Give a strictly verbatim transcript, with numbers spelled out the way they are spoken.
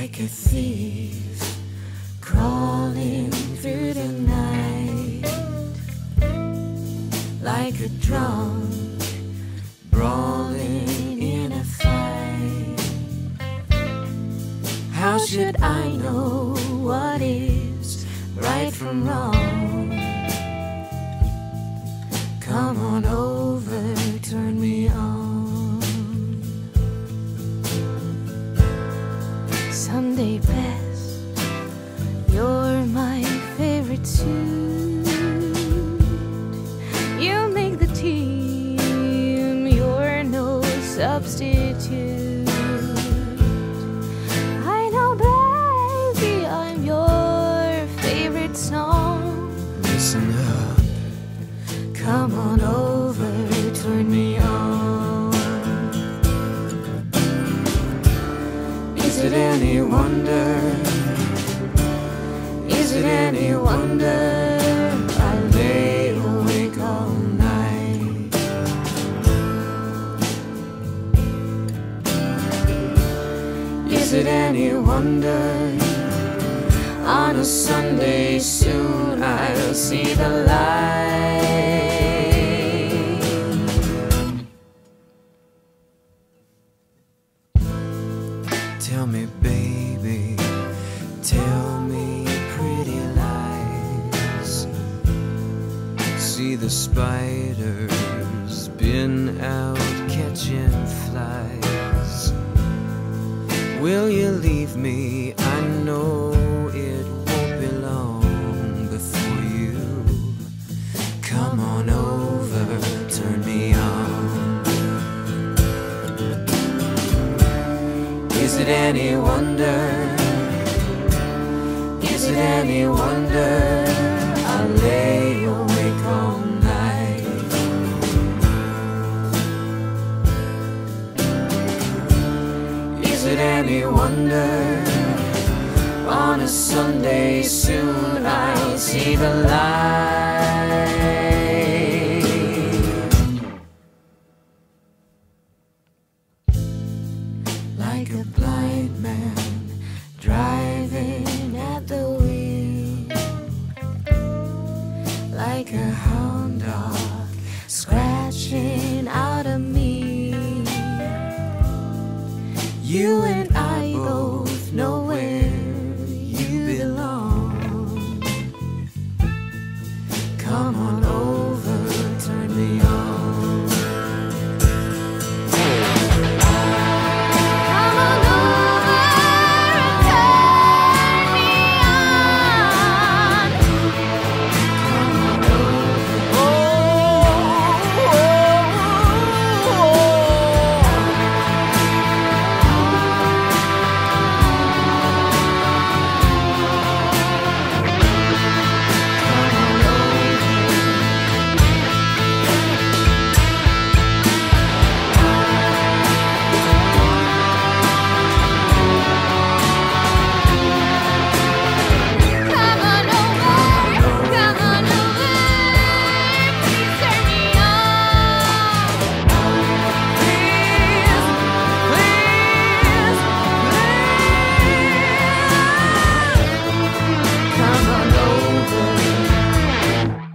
like a thief crawling through the night, like a drunk brawling in a fight. How should I know what is right from wrong? Come on over, turn me on. Sunday best, you're my favorite suit. You make the team, you're no substitute. I know, baby, I'm your favorite song. Listen up. Come on over, turn me on. Is it any wonder? Is it any wonder I lay awake all night? Is it any wonder on a Sunday soon I'll see the light? Tell me, baby, tell me pretty lies. See the spiders been out catching flies. Will you leave me? I know it won't be long before you come on over, turn me on. Is it any wonder? Is it any wonder I lay awake all night? Is it any wonder on a Sunday soon I'll see the light? Like a blind man driving at the wheel, like a hound dog scratching out a meal. You and I